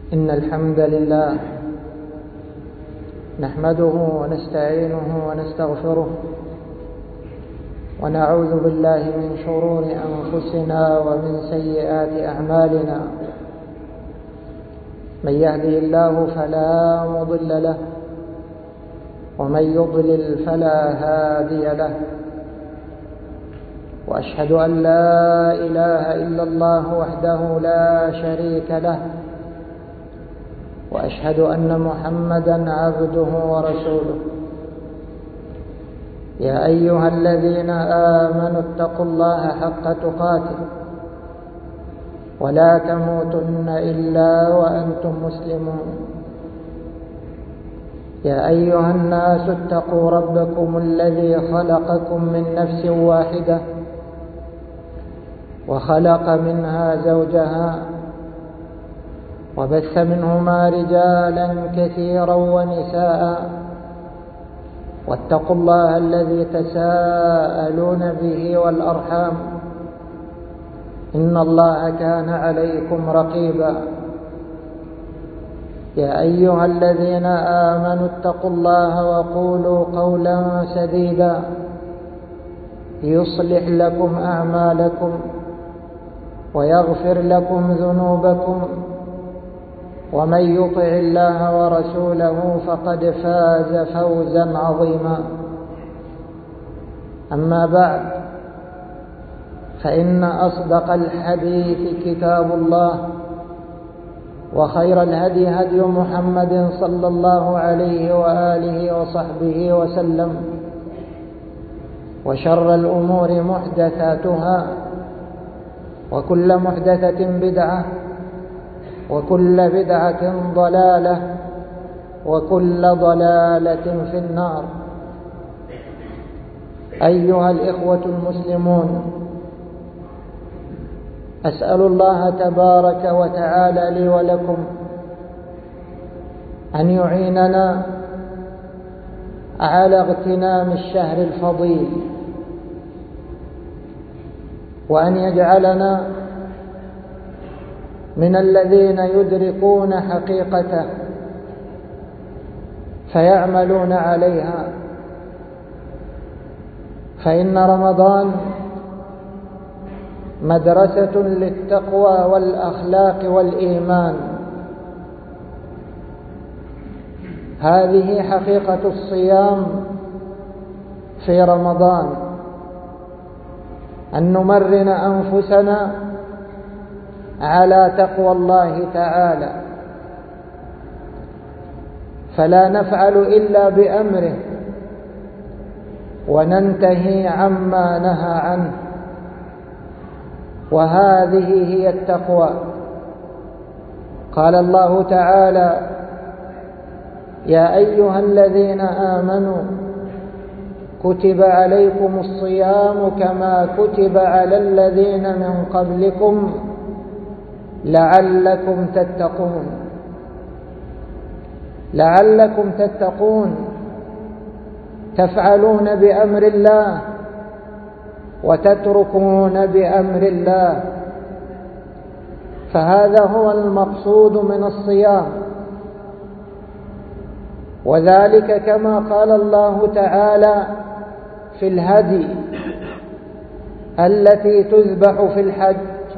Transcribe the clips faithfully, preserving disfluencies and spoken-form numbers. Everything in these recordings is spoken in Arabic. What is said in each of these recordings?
إن الحمد لله نحمده ونستعينه ونستغفره ونعوذ بالله من شرور أنفسنا ومن سيئات أعمالنا. من يهده الله فلا مضل له ومن يضلل فلا هادي له، وأشهد أن لا إله إلا الله وحده لا شريك له، وأشهد أن محمدًا عبده ورسوله. يا أيها الذين آمنوا اتقوا الله حق تقاته ولا تموتن إلا وأنتم مسلمون. يا أيها الناس اتقوا ربكم الذي خلقكم من نفس واحدة وخلق منها زوجها وبث منهما رجالا كثيرا ونساء، واتقوا الله الذي تساءلون به والأرحام إن الله كان عليكم رقيبا. يا أيها الذين آمنوا اتقوا الله وقولوا قولا سديدا يصلح لكم أعمالكم ويغفر لكم ذنوبكم، ومن يطع الله ورسوله فقد فاز فوزا عظيما. أما بعد، فإن أصدق الحديث كتاب الله، وخير الهدي هدي محمد صلى الله عليه وآله وصحبه وسلم، وشر الأمور محدثاتها، وكل محدثة بدعة، وكل بدعة ضلالة، وكل ضلالة في النار. أيها الإخوة المسلمون، أسأل الله تبارك وتعالى لي ولكم أن يعيننا على اغتنام الشهر الفضيل، وأن يجعلنا من الذين يدركون حقيقته فيعملون عليها. فإن رمضان مدرسة للتقوى والأخلاق والإيمان. هذه حقيقة الصيام في رمضان، أن نمرن أنفسنا على تقوى الله تعالى، فلا نفعل إلا بأمره وننتهي عما نهى عنه، وهذه هي التقوى. قال الله تعالى: يا أيها الذين آمنوا كتب عليكم الصيام كما كتب على الذين من قبلكم لعلكم تتقون. لعلكم تتقون، تفعلون بأمر الله وتتركون بأمر الله، فهذا هو المقصود من الصيام. وذلك كما قال الله تعالى في الهدي التي تذبح في الحج،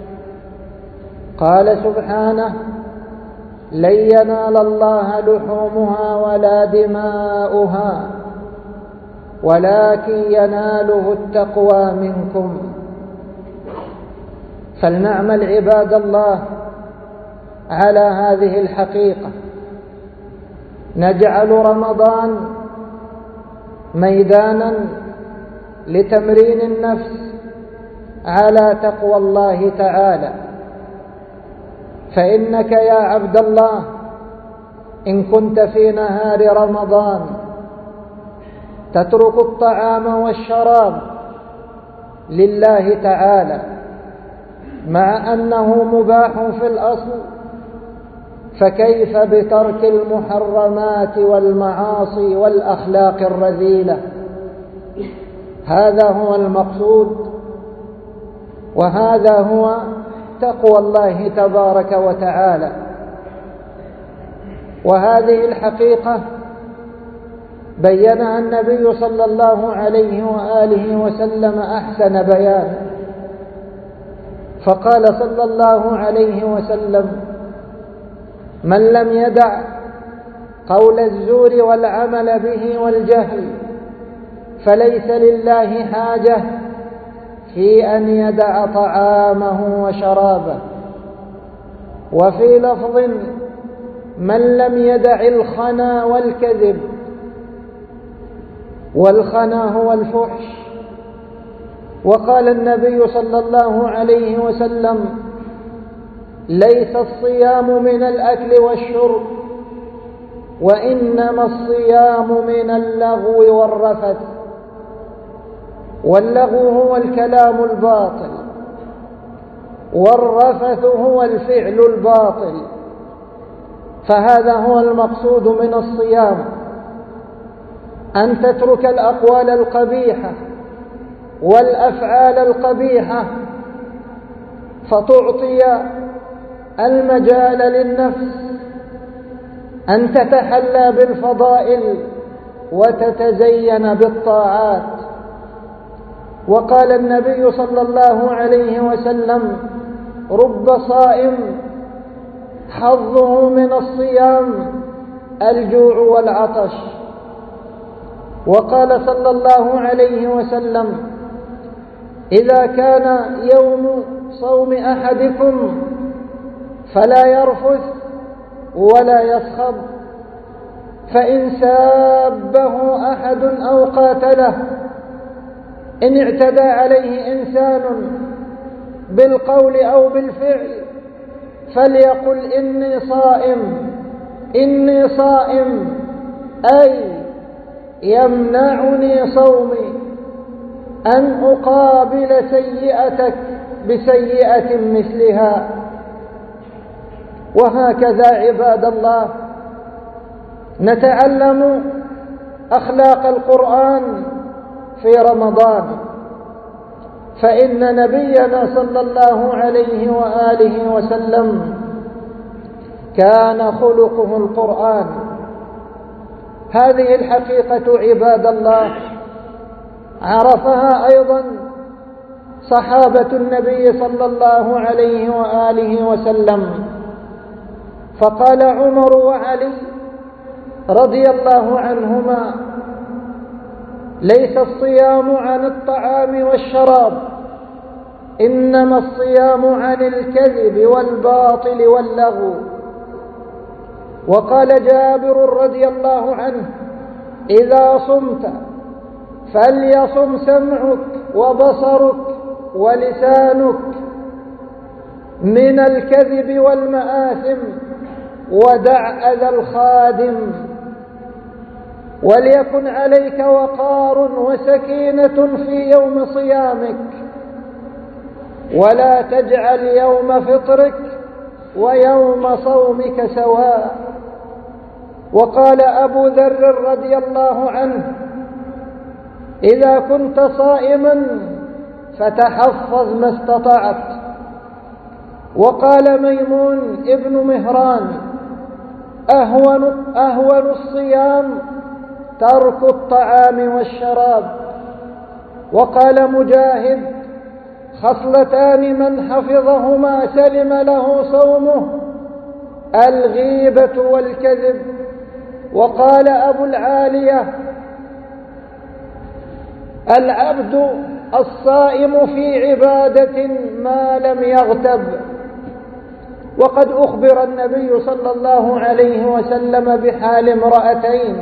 قال سبحانه: لن ينال الله لحومها ولا دماؤها ولكن يناله التقوى منكم. فلنعمل عباد الله على هذه الحقيقة، نجعل رمضان ميدانا لتمرين النفس على تقوى الله تعالى. فإنك يا عبد الله إن كنت في نهار رمضان تترك الطعام والشراب لله تعالى مع أنه مباح في الأصل، فكيف بترك المحرمات والمعاصي والأخلاق الرذيلة؟ هذا هو المقصود، وهذا هو تقوى الله تبارك وتعالى. وهذه الحقيقة بينها النبي صلى الله عليه وآله وسلم أحسن بيان، فقال صلى الله عليه وسلم: من لم يدع قول الزور والعمل به والجهل فليس لله حاجة في أن يدع طعامه وشرابه. وفي لفظ: من لم يدع الخنا والكذب، والخنا هو الفحش. وقال النبي صلى الله عليه وسلم: ليس الصيام من الأكل والشرب، وإنما الصيام من اللغو والرفث. واللغو هو الكلام الباطل، والرفث هو الفعل الباطل، فهذا هو المقصود من الصيام، أن تترك الأقوال القبيحة والأفعال القبيحة، فتعطي المجال للنفس أن تتحلى بالفضائل وتتزين بالطاعات. وقال النبي صلى الله عليه وسلم: رب صائم حظه من الصيام الجوع والعطش. وقال صلى الله عليه وسلم: إذا كان يوم صوم أحدكم فلا يرفث ولا يسخب، فإن سابه أحد أو قاتله، إن اعتدى عليه إنسان بالقول أو بالفعل فليقل: إني صائم إني صائم، أي يمنعني صومي أن أقابل سيئتك بسيئة مثلها. وهكذا عباد الله نتعلم أخلاق القرآن في رمضان، فإن نبينا صلى الله عليه وآله وسلم كان خلقه القرآن. هذه الحقيقة عباد الله عرفها أيضا صحابة النبي صلى الله عليه وآله وسلم، فقال عمر وعلي رضي الله عنهما: ليس الصيام عن الطعام والشراب، إنما الصيام عن الكذب والباطل واللغو. وقال جابر رضي الله عنه: إذا صمت فليصم سمعك وبصرك ولسانك من الكذب والمآثم، ودع أذى الخادم، وليكن عليك وقار وسكينة في يوم صيامك، ولا تجعل يوم فطرك ويوم صومك سواء. وقال أبو ذر رضي الله عنه: إذا كنت صائما فتحفظ ما استطعت. وقال ميمون ابن مهران: أهون, أهون الصيام ترك الطعام والشراب. وقال مجاهد: خصلتان من حفظهما سلم له صومه، الغيبة والكذب. وقال أبو العالية: العبد الصائم في عبادة ما لم يغتب. وقد أخبر النبي صلى الله عليه وسلم بحال امرأتين،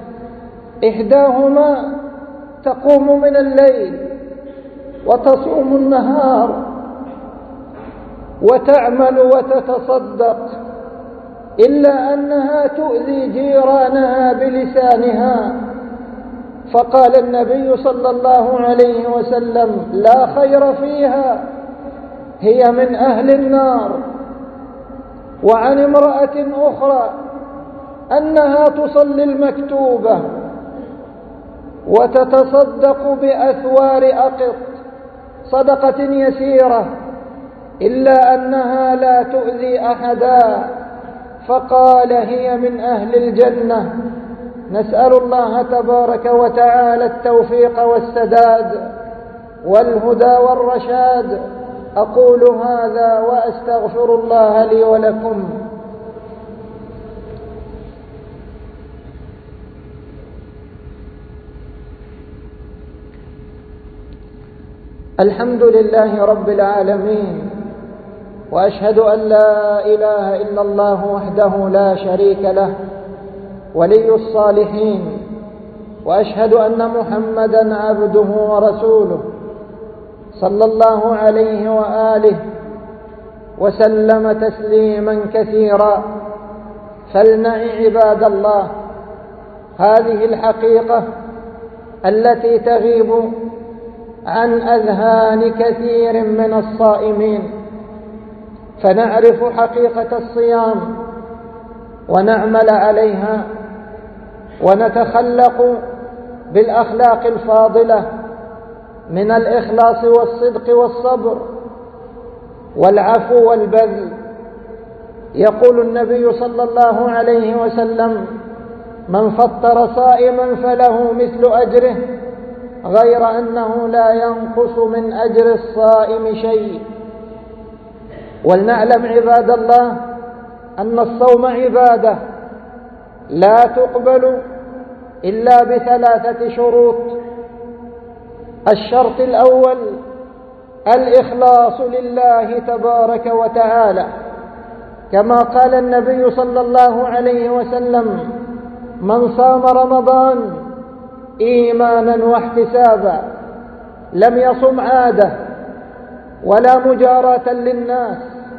إحداهما تقوم من الليل وتصوم النهار وتعمل وتتصدق، إلا أنها تؤذي جيرانها بلسانها، فقال النبي صلى الله عليه وسلم: لا خير فيها، هي من أهل النار. وعن امرأة أخرى أنها تصلي المكتوبة وتتصدق بأثوار أقط صدقة يسيرة، إلا أنها لا تؤذي أحدا، فقال هي من أهل الجنة. نسأل الله تبارك وتعالى التوفيق والسداد والهدى والرشاد. أقول هذا وأستغفر الله لي ولكم. الحمد لله رب العالمين، وأشهد أن لا إله إلا الله وحده لا شريك له ولي الصالحين، وأشهد أن محمدًا عبده ورسوله صلى الله عليه وآله وسلم تسليما كثيرا. فلنعي عباد الله هذه الحقيقة التي تغيب عن أذهان كثير من الصائمين، فنعرف حقيقة الصيام ونعمل عليها ونتخلق بالأخلاق الفاضلة من الإخلاص والصدق والصبر والعفو والبذل. يقول النبي صلى الله عليه وسلم: من فطر صائما فله مثل أجره غير أنه لا ينقص من أجر الصائم شيء. ولنعلم عباد الله أن الصوم عبادة لا تقبل إلا بثلاثة شروط. الشرط الأول الإخلاص لله تبارك وتعالى، كما قال النبي صلى الله عليه وسلم: من صام رمضان إيمانا واحتسابا لم يصم عادة ولا مجاراة للناس،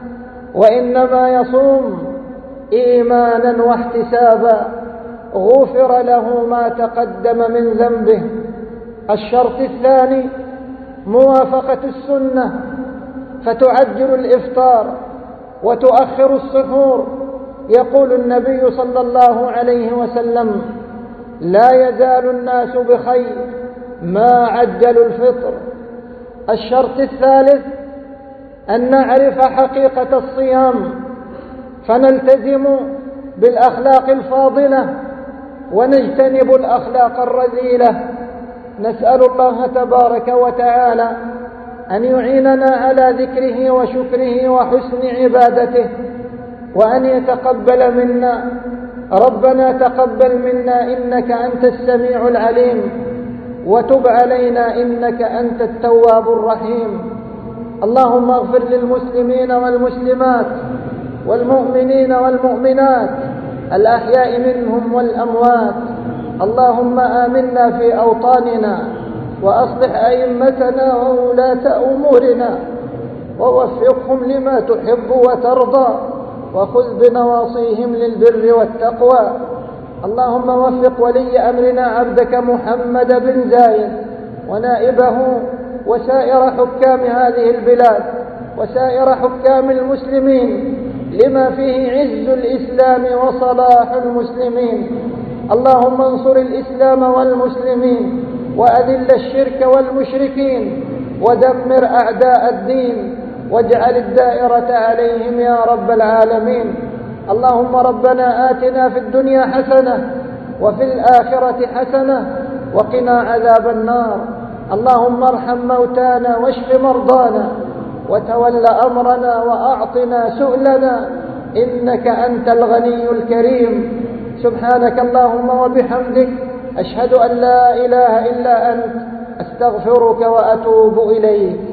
وإنما يصوم إيمانا واحتسابا غفر له ما تقدم من ذنبه. الشرط الثاني موافقة السنة، فتعجل الإفطار وتؤخر السحور. يقول النبي صلى الله عليه وسلم: لا يزال الناس بخير ما عجلوا الفطر. الشرط الثالث أن نعرف حقيقة الصيام فنلتزم بالأخلاق الفاضلة ونجتنب الأخلاق الرذيلة. نسأل الله تبارك وتعالى أن يعيننا على ذكره وشكره وحسن عبادته، وأن يتقبل منا. ربنا تقبل منا إنك أنت السميع العليم، وتب علينا إنك أنت التواب الرحيم. اللهم اغفر للمسلمين والمسلمات والمؤمنين والمؤمنات الأحياء منهم والأموات. اللهم آمنا في أوطاننا، وأصلح أئمتنا وولاة أمورنا، ووفقهم لما تحب وترضى، وخذ بنواصيهم للبر والتقوى. اللهم وفق ولي أمرنا عبدك محمد بن زايد ونائبه وسائر حكام هذه البلاد وسائر حكام المسلمين لما فيه عز الإسلام وصلاح المسلمين. اللهم انصر الإسلام والمسلمين، وأذل الشرك والمشركين، ودمر أعداء الدين، واجعل الدائرة عليهم يا رب العالمين. اللهم ربنا آتنا في الدنيا حسنة وفي الآخرة حسنة وقنا عذاب النار. اللهم ارحم موتانا واشف مرضانا وتول أمرنا وأعطنا سؤلنا، إنك أنت الغني الكريم. سبحانك اللهم وبحمدك، أشهد أن لا إله إلا أنت، أستغفرك وأتوب إليك.